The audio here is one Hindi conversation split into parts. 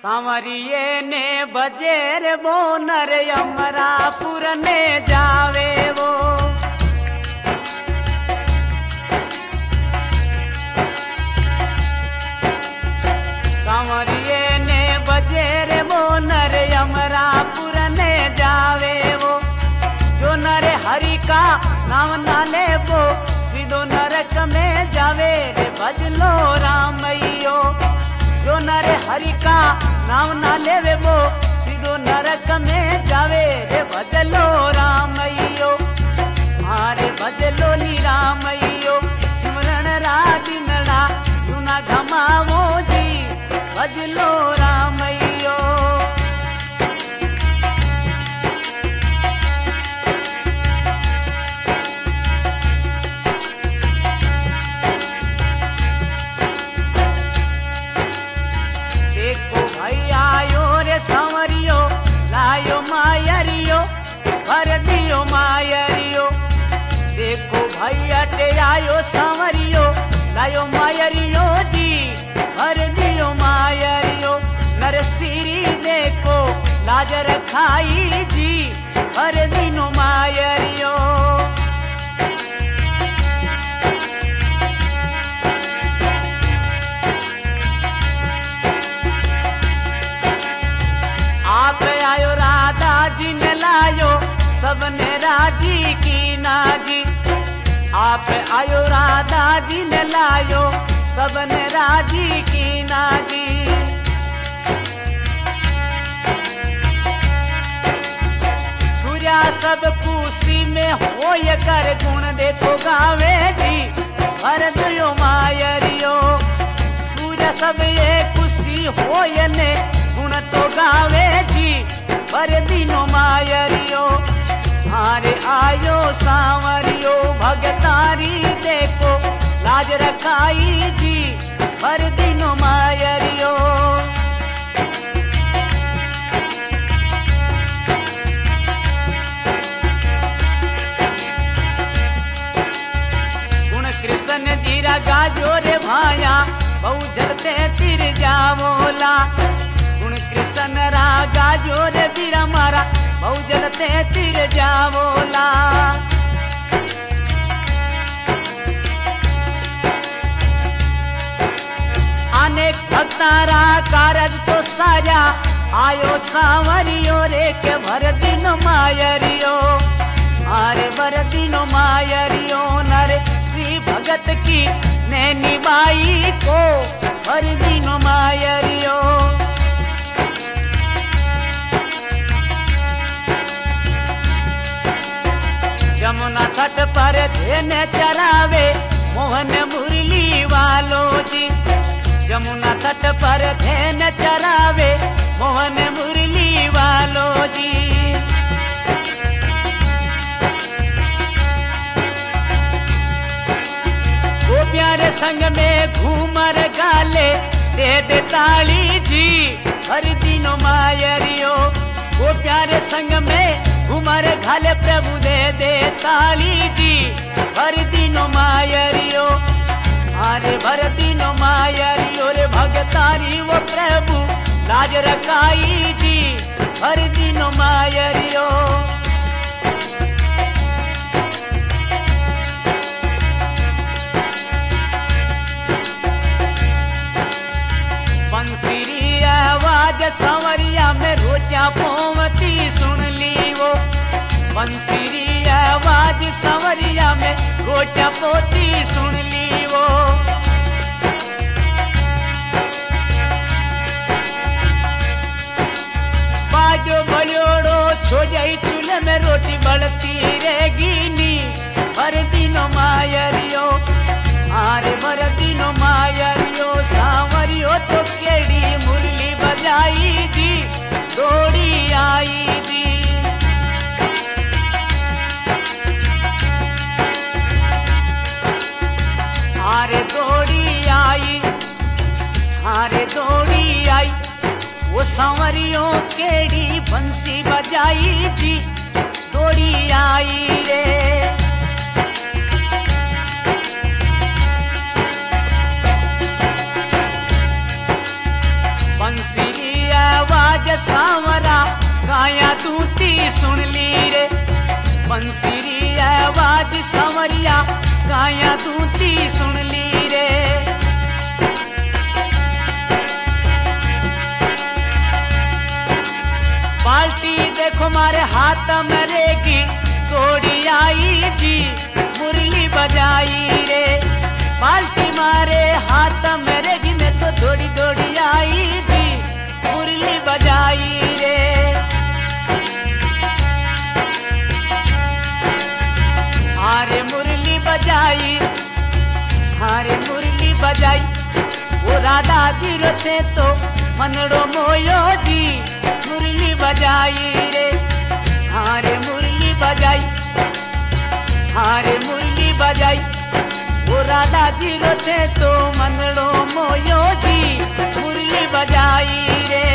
सांवरिये ने बजेर बोनर अमरापुर ने जावे वो। सांवरिये ने बजेर बोनर अमरापुर ने जावे वो। जो नर हरि का नाम ना ले वो सीधो नरक में जावे रे भजलो रामैयो। जो नर हरि का नाम ना लेवे वो सीधो नरक में जावे रे भजलो रामैयो। मारे भजलो नी रामैयो सिमरण राजिनड़ा सुना घमावो जी भजलो रामैयो। सांवरियो लायो मायरियो भर दियो मायरियो। देखो भाई अटे आयो सांवरियो लायो मायरियो जी भर दियो मायरियो। नरसिरी देखो लाज रखाई जी भर दिनो मायरियो। आप आयो राधा जी ने लायो सबने राजी की नाजी। आप आयो राधा जी ने लायो सबने राजी की नाजी। सूर्या सब कुशी में होय कर गुण देखो गावे जी भर दियो मायरियो। सूर्या सब ये कुशी होय ने गुण तो गावे जी भर दिनो मायरियो। मारे आयो सांवरियो भगतारी देखो लाज रखाई जी भर दिनो मायरियो। गुण कृष्ण जीरा गाजो रे भाया बहु जलते तिर जामोला। गुण कृष्ण रागा जोर तीरा मारा बहु जलते तिर जावोला। अनेक भक्तारा कारज तो साजा आयो सांवरियो रे के भर दिन मायरियो। अरे भर दिन मायरियो नर श्री भगत की नैनी बाई को भर दिन मायरियो। यमुना तट पर धेन चरावे मोहन मुरली वालो जी। यमुना तट पर धेन चरावे मोहन मुरली वालो जी। गोपियां रे संग में घूमर गाले दे ताली जी हर दिनो मायरियो। गोपियां रे संग में घुमर घाले प्रभु दे ताली जी भर दिनो मायरियो। अरे भर दिनो मायरियो रे भगतारी वो प्रभु लाज रखाई जी भर दिनो मायरियो। बंसीरी आवाज सांवरिया में रोजा पोवती सुन ली वो। बंसीरी आवाज सांवरिया में रोजा पोती सुन ली वो। बाजो बलियोड़ो छो जाई चूल्हे में रोटी बढ़ती रहेगी नी भर दिनो मायरियो। अरे भर दिनो मायरियो सांवरियो तो केड़ी मुरली बजाई जी दौड़ी आई जी। हारे दौड़ी आई हारे दौड़ी आई वो सांवरियो केड़ी बंसी बजाई जी दौड़ी आई रे। सूती सुन ली रे। बाल्टी देखो मारे हाथ में रेगी तोड़ी आई जी, मुरली बजाई रे। बाल्टी मारे हाथ में रेगी में तो दौड़ी दौड़ी आई जी, मुरली बजाई रे। हारे मुरली बजाई, हारे मुरली बजाई, वो राधा जी रोते तो मनड़ो मोयो जी, मुरली बजाई रे। हारे मुरली बजाई, हारे मुरली बजाई, वो राधा जी रोते तो मनड़ो मोयो जी, मुरली बजाई रे।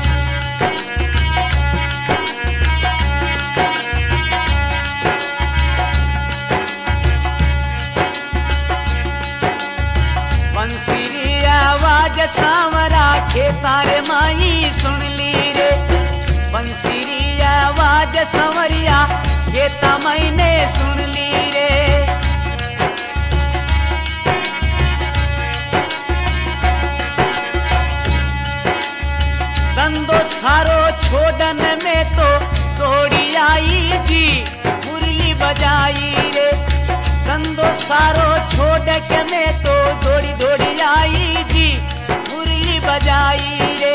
बंसी आवाज सांवरा खेतारे माई सुन ली रे। बंसी आवाज सांवरिया खेता माई ने सुन ली रे। धंधो सारो छोड़न में तो दौड़ी आई जी, मुरली बजाई रे। धंधो सारो छोड़ के में तो दौड़ी दौड़ी आई जी, मुरली बजाई रे।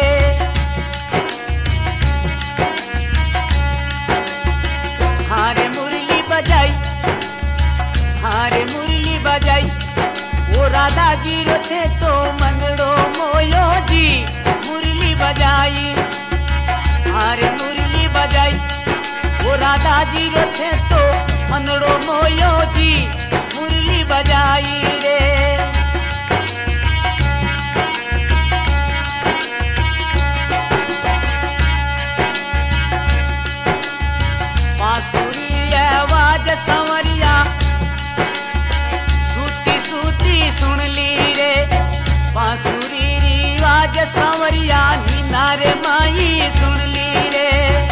हारे मुरली बजाई, हारे मुरली बजाई, वो राधा जी रोते तो मनड़ो मोयो जी, मुरली बजाई। हारे मुरली बजाई, वो राधा जी रोते तो मनड़ो मोयो जी, मुरली बजाई रे। बांसुरी आवाज सांवरिया सूती सूती सुन ली रे। बांसुरी आवाज सांवरिया नीनारे माई सुन ली रे।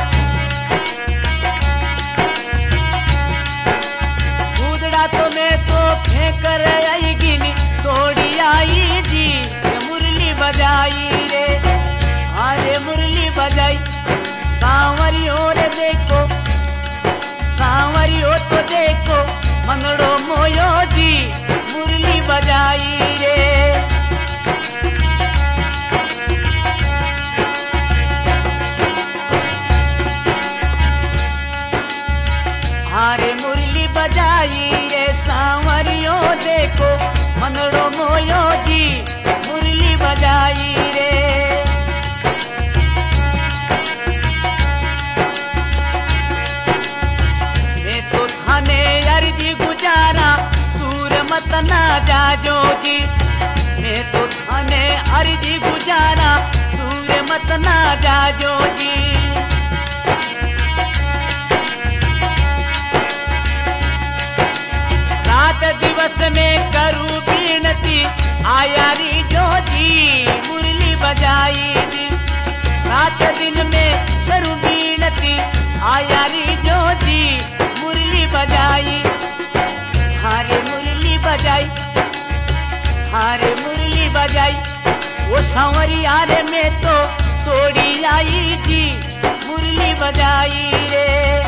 कूदड़ा तो मैं तो फेंक आई गिनी दौड़ी आई जी, मुरली बजाई रे। अरे मुरली बजाई, सांवरियो रे देखो, सांवरियो तो देखो मनड़ो मोयो जी, मुरली बजाई रे। हारे मुरली बजाई रे, सांवरियो देखो मनड़ो मोयो जी, मुरली बजाई रे। मैं तो थाने अर्जी गुजारा दूर मत ना जाजो जी। मैं तो थाने अर्जी गुजारा दूर मत ना जाजो जी। रात दिवस में करूं बीनती आयारी जो जी, मुरली बजाई जी। रात दिन में करूं बीनती आयारी जो जी, मुरली बजाई। हारे मुरली बजाई, हारे मुरली बजाई, वो सांवरिया रे में तो तोड़ी आई जी, मुरली बजाई रे।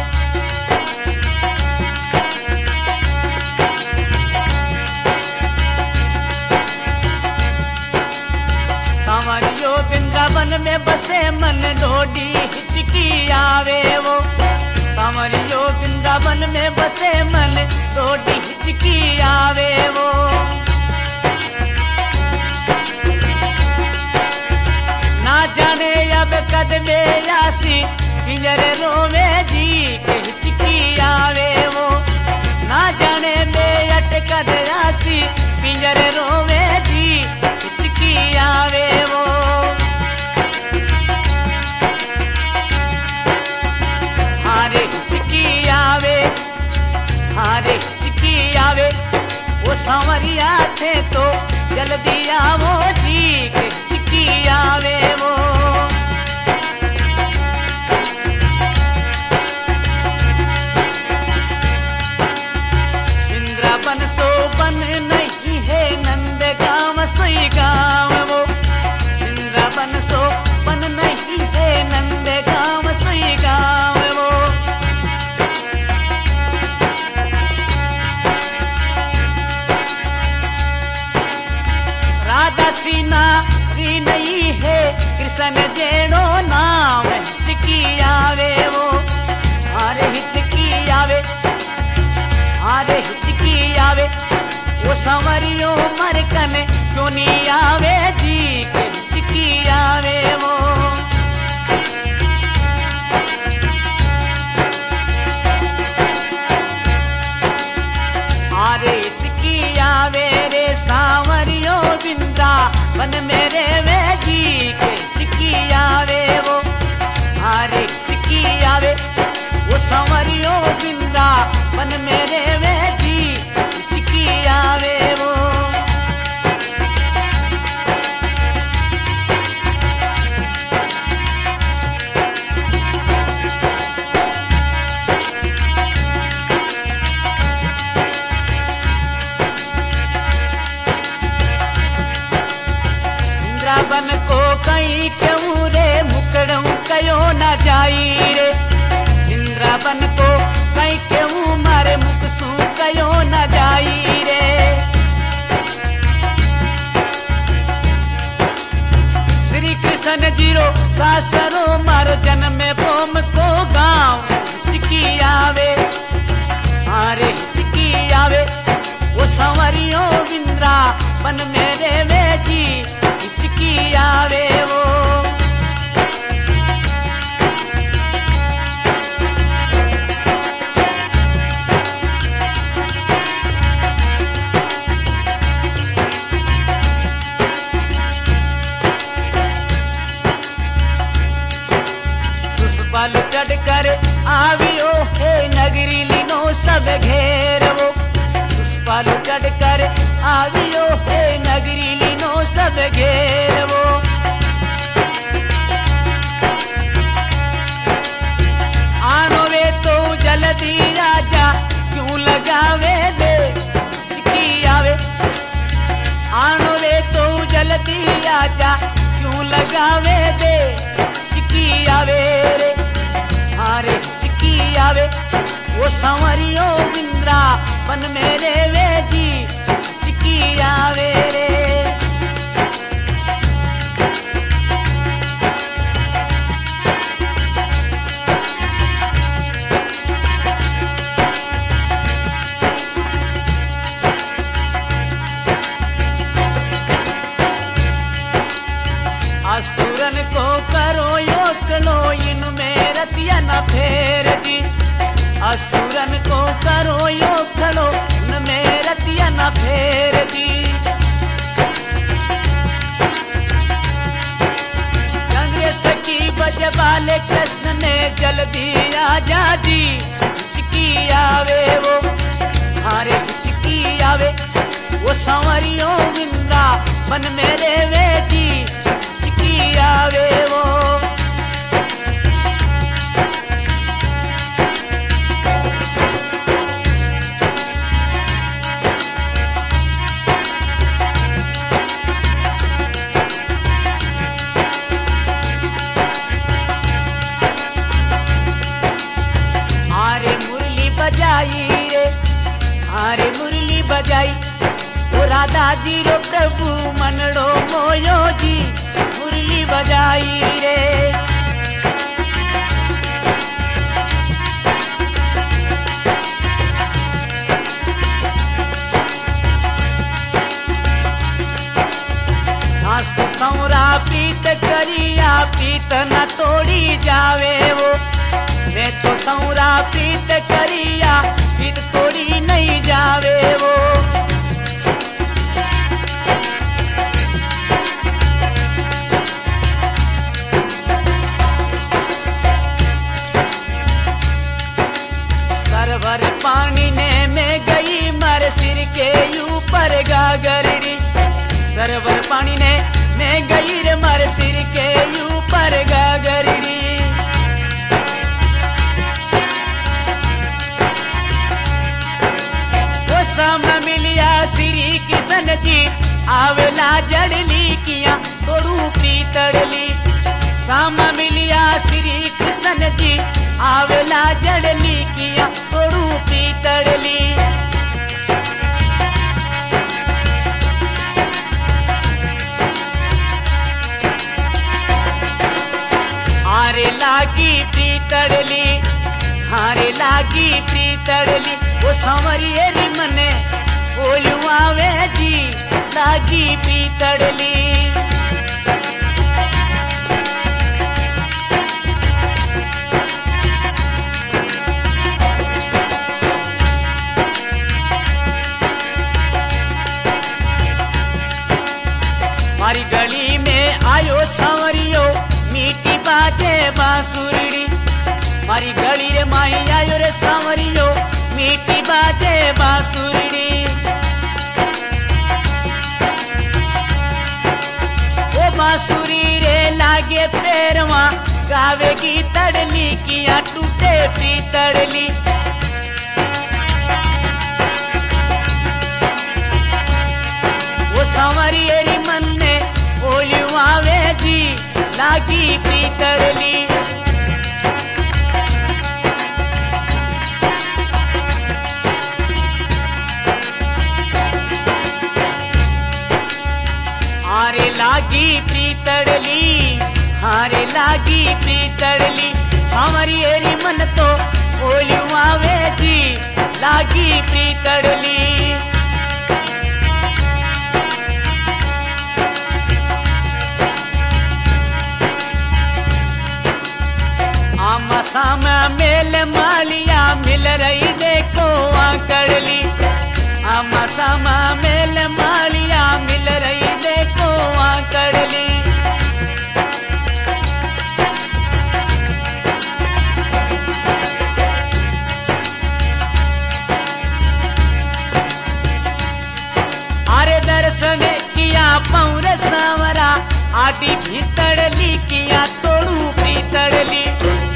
सांवरियो वृंदावन में बसे मन डोडी हिचकी आवे वो। सांवरियो वृंदावन में बसे मन डोडी हिचकी आवे वो। ना जाने अब कद में आसी पिंजरे रोवे जी, के हिचकी आवे वो। ना जाने में अटकद आसी पिंजरे रोवे जी, हिचकी आवे वो। हारे हिचकी आवे, हारे हिचकी आवे, वो सांवरिया थे तो जल्दी आवो जी, के हिचकी आवे वो। इंद्रा बन सो बन मन मेरे में जी के चिकी आवे वो, हारे चिकी आवे वो संवरियो बिंदा मन मेरे में जी चिकी आवे वो। बन को कहीं क्यों रे मुकड़ऊ कयो न जाई रे, इंद्रा बन को कहीं क्यों मारे मुकसू कयो न जाई रे। श्री कृष्ण जीरो सासरो मारो जन्म बोम को गाँव चिकी आवे, हारे चिकी आवे वो संवरियो इंद्रा बन मेरे में जी चिकी आवे वो। सुसपाल चढ़कर आवियो हे नगरी लीनो सब घेर वो, सुसपाल चढ़कर आवियो हे नगरी लीनो सब घेर वो। आनो वे तो जल्दी राजा क्यों लगावे दे चिकी आवे, आनो वे तो जल्दी राजा क्यों लगावे दे चिकी आवे रे, हारे चिकी आवे वो संवरियो इंद्रा बन मेरे वे जी चिकी आवे रे। असुरन को करो योकलो इनमें रतिया न फेर जी, असुरन को करो योकलो इनमें रतिया न फेर जी। कांग्रेस की बजवाले कृष्ण ने जल्दी आजा जी चिकी आवे वो, हारे चिकी आवे वो संवरियो इंद्रा बन मेरे वे जी चिकी आवे वो। हारे मुरली बजाई रे, हारे मुरली बजाई ओ राधा जी रो प्रभु मनड़ो मोयो जी मुरली बजाई रे। हासु सौरा पीत करिया पीत न तोड़ी जावे वो, मैं तो सौरा पीत करिया पीत तोड़ी नहीं जावे वो। सरवर पानी ने में गई मर सिर के ऊपर गागरड़ी, सरवर पानी ने में गई रे मर सिर के ऊपर गागरड़ी। वो सामने मिलिया श्री कृष्ण जी आवेला जड़ली किया तोड़ू पीतड़ली, सामा मिलिया श्री कृष्ण जी आवेला जड़ली किया तोड़ू पीतड़ली। हारे लागी पीतड़ली, हारे लागी पीतड़ली वो संवरिये री मने बोलू आवे जी लागी पीतड़ली। मारी मारी गली रे माई आयो रे सांवरियो मीठी बाजे बांसुरी। ओ बांसुरी रे लागे पैरवा गावेगी तड़ली किया टूटे पीतड़ली। वो सांवरियरी मन ने बोलियो आवे जी लागी पीतड़ली। हारे लागी पीतड़ली, हारे लागी पीतड़ली, सांवरियरी मन तो बोलियो आवे जी लागी पीतड़ली। आमा सामा मेल मालिया मिल रही देखो आकड़ली। आमा सामा मेल मालिया मिल रही देखो आकड़ली। अरे दर्शन किया पौर सांवरा आदि भीतड़ली किया तोड़ू पीतड़ली।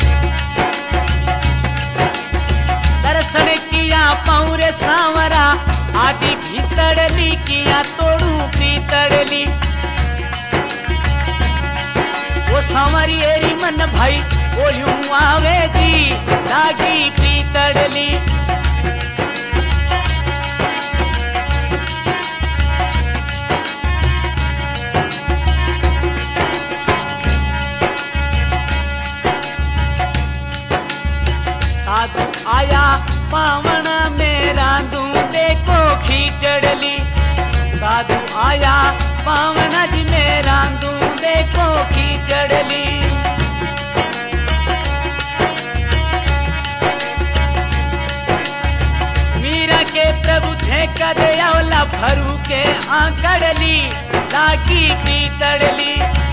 दर्शन किया पौर सांवरा आदि भीतड़ली किया तोड़ू पीतड़ली। वो सांवरियरी मन भाई बोलियो आवे जी लागी पीतड़ली। साधु आया पावण में रांधू देखो खींचड़ली। साधु आया पावण जी में रांधू देखो खींचड़ली। मीरा के प्रभु थे कदयावला भरू के आंकड़ली लागी पीतड़ली।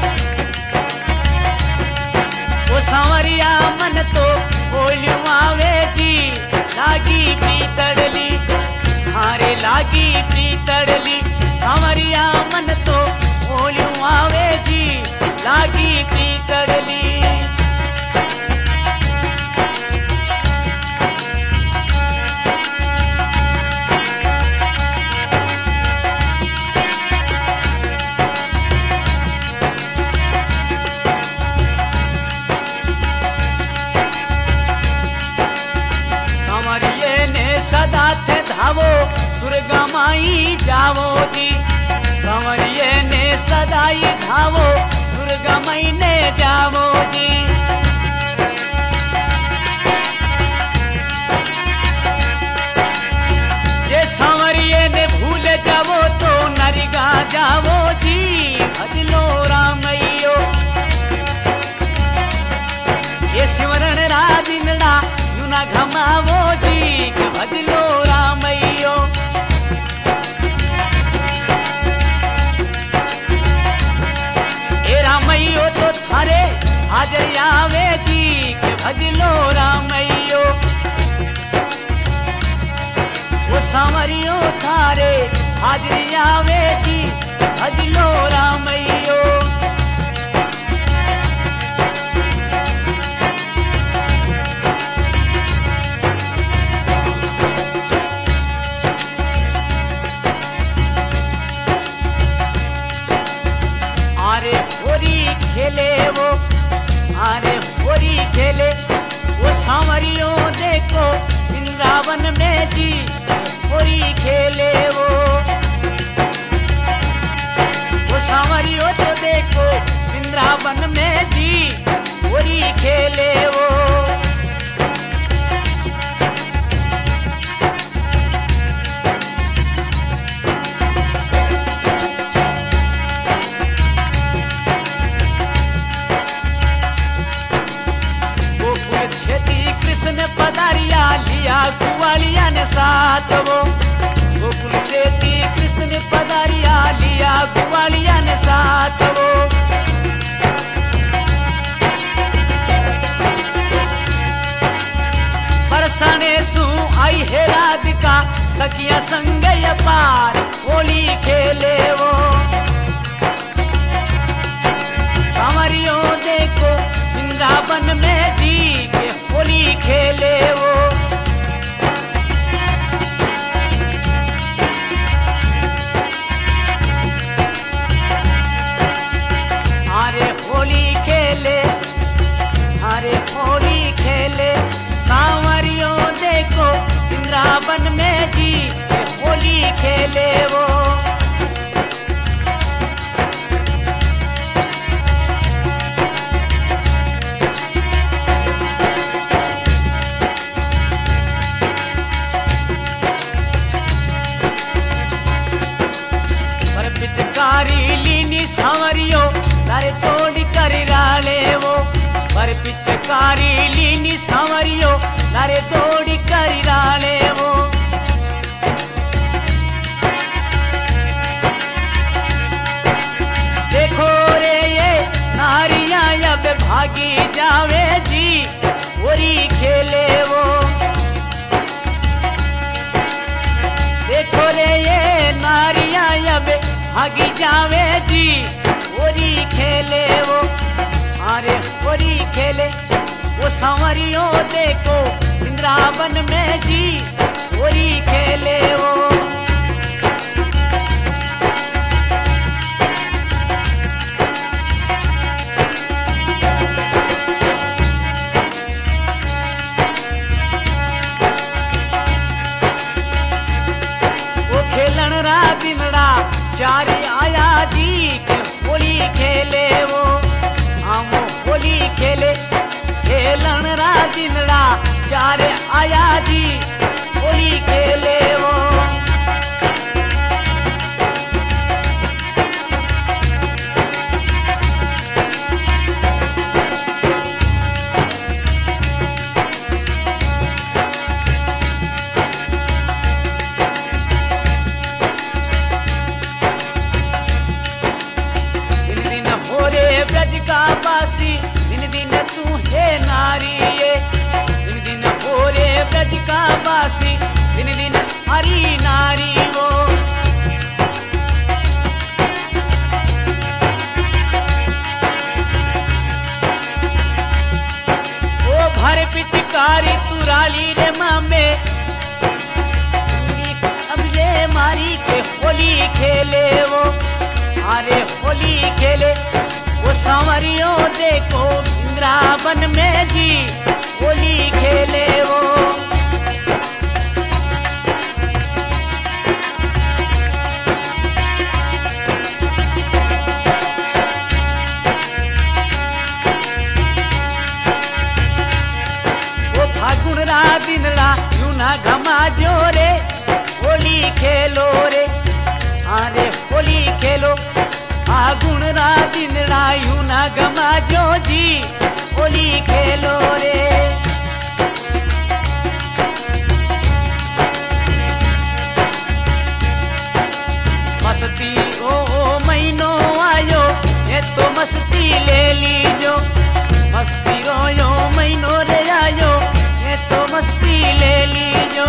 वो सांवरिया मन तो बोलियो आवे जी लागी पीतड़ली। हारे लागी पीतड़ली, सांवरिया मन तो बोलियो आवे जी लागी पीतड़ली। सदा थे धावो सुरगमाई जावो जी। सांवरिये ने सदाई धावो सुरगमाई ने जावो जी। ये सांवरिये ने भूल जावो तो नरिगा जावो जी भजलो रामैयो। ये सिमरण राजिंदड़ा यूना घमावो जी भजलो रामैयो। ए रामैयो तो थारे हाजर आवे जी भजलो रामैयो। वो सांवरियो थारे हाजर आवे जी भजलो रामैयो। खेले वो आरे होरी खेले वो सांवरियो देखो वृंदावन में जी होरी खेले वो सांवरियो तो देखो वृंदावन में जी होरी खेले वो। कृष्ण पधारिया लिया कुवालिया ने साथ वो गोकुल से कृष्ण पधारिया लिया कुवालिया ने साथ वो। सू आई है राधिका सखिया संग ये पार होली खेले वो। सांवरियों देखो वृंदावन में जी के होली खेले वो। अरे होली खेले, अरे होली खेले सांवरियों देखो वृंदावन में जी के होली खेले वो। पर पिचकारी लीनी सांवरियों लारे तोड़ कर राले वो। पर पिचकारी लीनी सांवरियों लारे तोड़ कर राले वो। देखो रे ये नारियां अब भागी जावे जी होली खेले वो। देखो रे ये नारियां अब भागी जावे जी होली खेले वो। अरे होली खेले वो सांवरियों देखो वृंदावन में जी होली खेले वो। वो खेलन रा दिनड़ा चार आया जी के होली खेले वो। हम होली खेले खेलन रा दिनड़ा चार आया जी होली खेले वो। ब्रज का बासी दिन दिन तू है नारी ये। दिन दिन होरे ब्रज का बासी दिन दिन हरी नारी वो। ओ भर पिचकारी तुराली रे मामे अब ये मारी के होली खेले वो। अरे होली खेले वो सांवरियों देखो वृंदावन में जी होली खेले वो। वो फागुन रा दिनड़ा यूं ना घमा जो रे होली खेलो रे। अरे होली खेलो फागुन रा दिनड़ा यूं ना गमा जो जी होली खेलो रे। मस्ती ओ महीनो आयो ये तो मस्ती ले लीजो। मस्ती यो महीनो रे आयो ये तो मस्ती ले लीजो।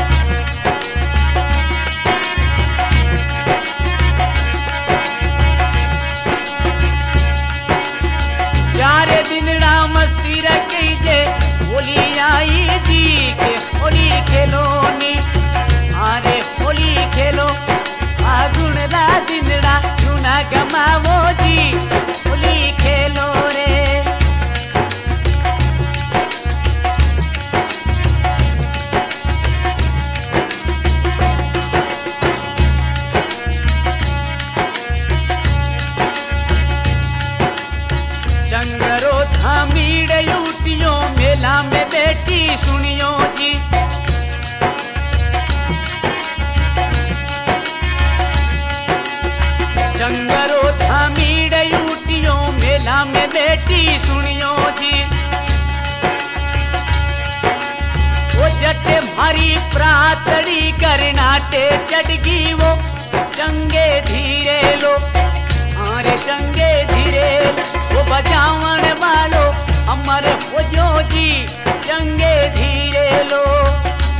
चारे दिनड़ा मस्ती रखी जे होली आई जी के होली खेलो नी। अरे होली खेलो फागुन रा दिनड़ा यूं ना गमावो जी होली खेलो रे। चंगरो थामीड़ यूटियों मेला में बेटी सुनियो जी। चंगरो थामीड़ यूटियों मेला में बेटी सुनियो जी। वो जट मारी प्रातड़ी करनाटे चढ़गी वो चंगे धीरे लो। अरे चंगे धीरे वो बजावन वालो अमर हो जो जी चंगे धीरे लो।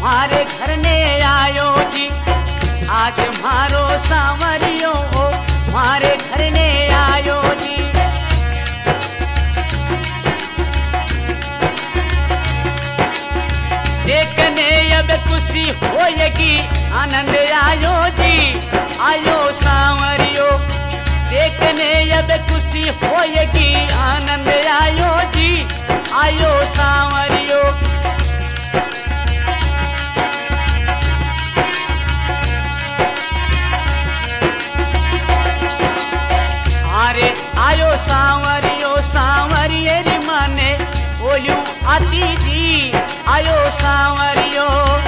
मारे घर ने आयो जी, आज मारो सांवरियो मारे घर ने आयो जी। देखने अब खुशी होएगी, आनंद आयो जी, आयो सांवरियो। देखने अब खुशी होएगी, आनंद आयो जी, आयो सांवरियो। अरे आयो सांवरियो सांवरिये री माने बोलू आती जी, आयो सांवरियो।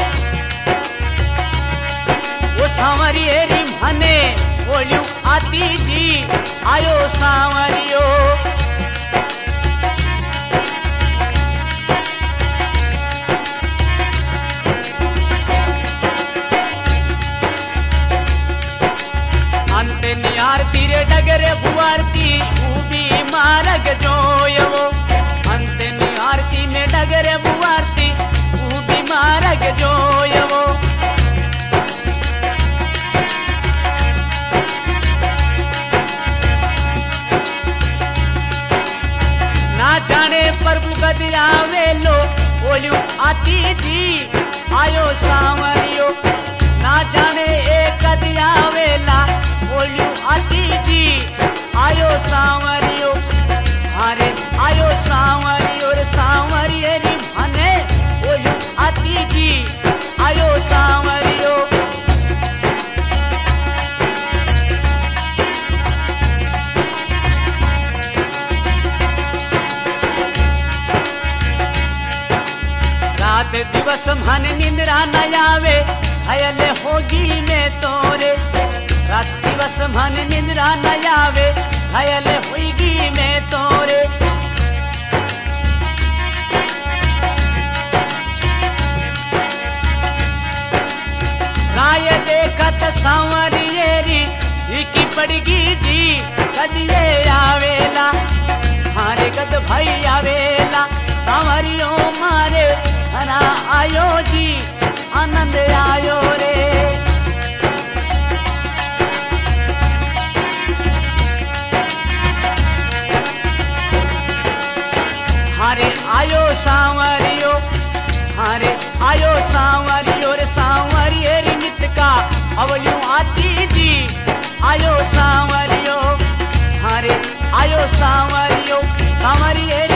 वो सांवरिये री माने बोलू आती जी, आयो सांवरियो। अंत निहारती रे डगरे बुआरती ऊबी मार्ग जोयवो। अंत निहारती में डगरे बुआरती ऊबी मार्ग जोयवो। ना जाने प्रभु कद आवेलो बोलू आती जी, आयो सांवरियो। ना जाने एक कद आवेला बोलू आती जी, आयो सांवरियो। अरे आयो सांवरियो रे सांवरिये री माने बोलू आती जी, आयो सांवरियो। रात दिवस मन निंद्रा न आवे, घायल होगी मैं तोरे। रात दिवस मन निंद्रा न आवे, घायल होगी मैं तोरे। राय देखत सांवरियेरी की पड़गी जी, कद ये आवेला मारे कद भाई आवेला। सांवरियो मारे घरा आयो जी, आनंद आयो रे। हारे आयो सांवरियो, हारे आयो सांवरियो रे सांवरिये री नित का अवलू आती जी, आयो सांवरियो। हारे आयो सांवरियो सांवरिये